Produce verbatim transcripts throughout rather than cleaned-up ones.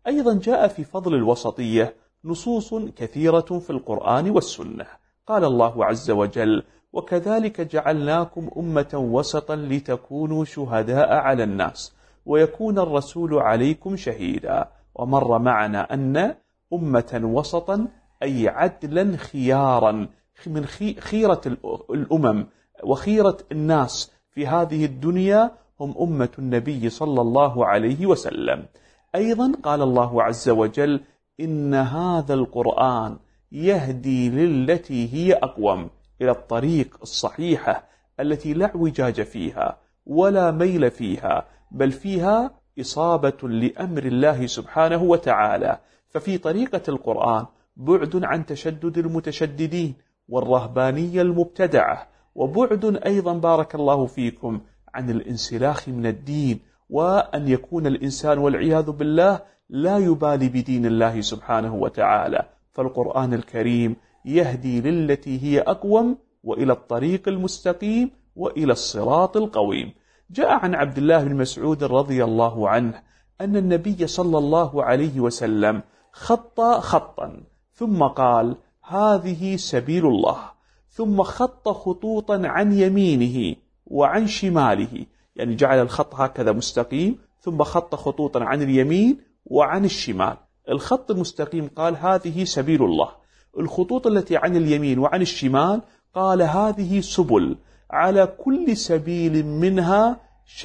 أيضا جاء في فضل الوسطية نصوص كثيرة في القرآن والسنة. قال الله عز وجل: وكذلك جعلناكم أمة وسطا لتكونوا شهداء على الناس ويكون الرسول عليكم شهيدا. ومر معنا أن أمة وسطا أي عدلا خيارا من خيرة الأمم وخيرة الناس في هذه الدنيا هم أمة النبي صلى الله عليه وسلم. أيضا قال الله عز وجل: إن هذا القرآن يهدي للتي هي أقوم، إلى الطريق الصحيحة التي لا اعوجاج فيها ولا ميل فيها، بل فيها إصابة لأمر الله سبحانه وتعالى. ففي طريقة القرآن بعد عن تشدد المتشددين والرهبانية المبتدعة، وبعد أيضا بارك الله فيكم عن الانسلاخ من الدين، وأن يكون الإنسان والعياذ بالله لا يبالي بدين الله سبحانه وتعالى. فالقرآن الكريم يهدي للتي هي أقوم وإلى الطريق المستقيم وإلى الصراط القويم. جاء عن عبد الله بن مسعود رضي الله عنه أن النبي صلى الله عليه وسلم خط خطا ثم قال: هذه سبيل الله، ثم خط خطوطا عن يمينه وعن شماله، يعني جعل الخط هكذا مستقيم ثم خط خطوطا عن اليمين وعن الشمال. الخط المستقيم قال: هذه سبيل الله. الخطوط التي عن اليمين وعن الشمال قال: هذه سبل، على كل سبيل منها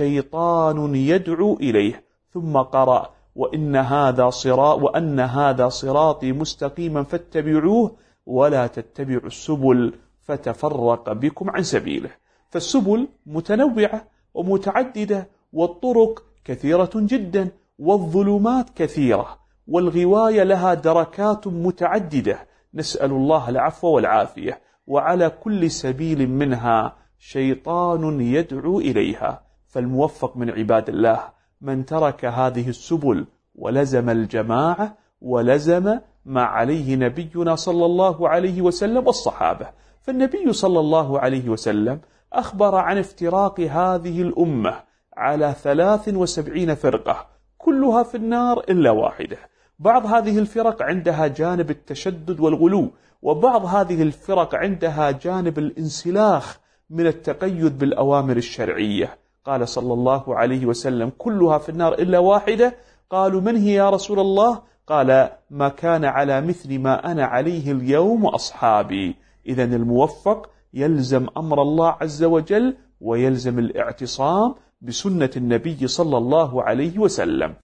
شيطان يدعو إليه. ثم قرأ: وإن هذا صراط وأن هذا صراطي مستقيما فاتبعوه ولا تتبعوا السبل فتفرق بكم عن سبيله. فالسبل متنوعة ومتعددة، والطرق كثيرة جدا، والظلمات كثيرة، والغواية لها دركات متعددة، نسأل الله العفو والعافية. وعلى كل سبيل منها شيطان يدعو إليها. فالموفق من عباد الله من ترك هذه السبل ولزم الجماعة ولزم ما عليه نبينا صلى الله عليه وسلم والصحابة. فالنبي صلى الله عليه وسلم أخبر عن افتراق هذه الأمة على ثلاث وسبعين فرقة كلها في النار إلا واحدة. بعض هذه الفرق عندها جانب التشدد والغلو، وبعض هذه الفرق عندها جانب الانسلاخ من التقيد بالأوامر الشرعية. قال صلى الله عليه وسلم: كلها في النار إلا واحدة. قالوا: من هي يا رسول الله؟ قال: ما كان على مثل ما أنا عليه اليوم وأصحابي. إذن الموفق يلزم أمر الله عز وجل ويلزم الاعتصام بسنة النبي صلى الله عليه وسلم.